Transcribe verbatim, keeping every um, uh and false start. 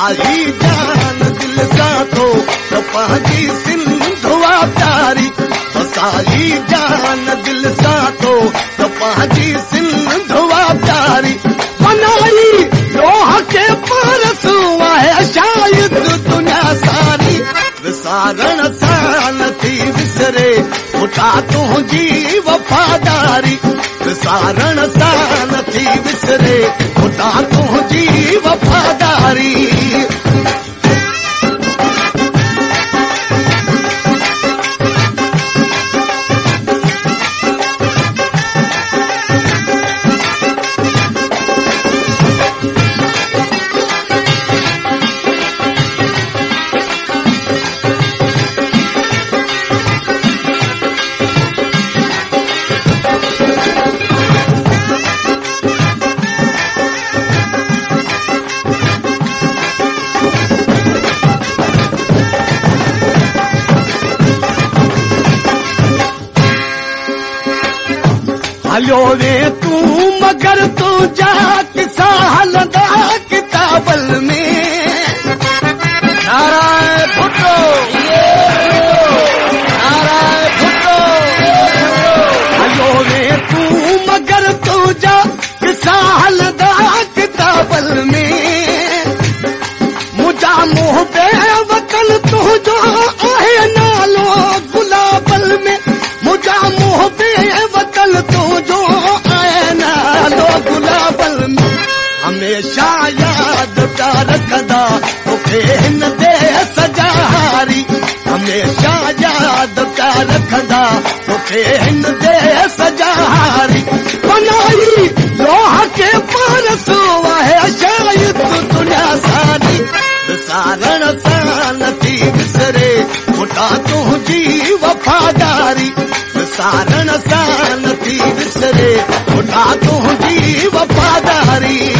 साई जान दिल सां तो पंहिंजी सिंधुआ प्यारी साई जान दिल सां तो पंहिंजी सिंधुआ प्यारी बनाई लोह के परसू आहे शायद दुनिया सारी विसारण सां नथी विसरे पुटा तुंहिंजी वफ़ादारी विसारण सां नथी विसरे पुटा तुंहिंजी वफ़ादारी हलो वे तू मगर तू जा किसा हलंदा किताबल में नारायण भुट्टो नारायण भुट्टो हलो वे तू मगर तू जा किसा हलंदा किताबल में मुझा मुंह पे वतन तुंहिंजो आहे नालो गुलाबल में मुझा मुंह पे वतन तुंहिंजो आहे नालो गुलाबल में हमेशा याद पिया रखंदा तोखे हिन देस जा हारी हमेशा याद पिया रखंदा तोखे हिन देस जा हारी बनाई लोह के परसो आहे शायद दुनिया सारी विसारण सां नथी विसरे पुटा तुंहिंजी वफ़ादारी विसारण सां नथी विसरे पुटा तुंहिंजी वफ़ादारी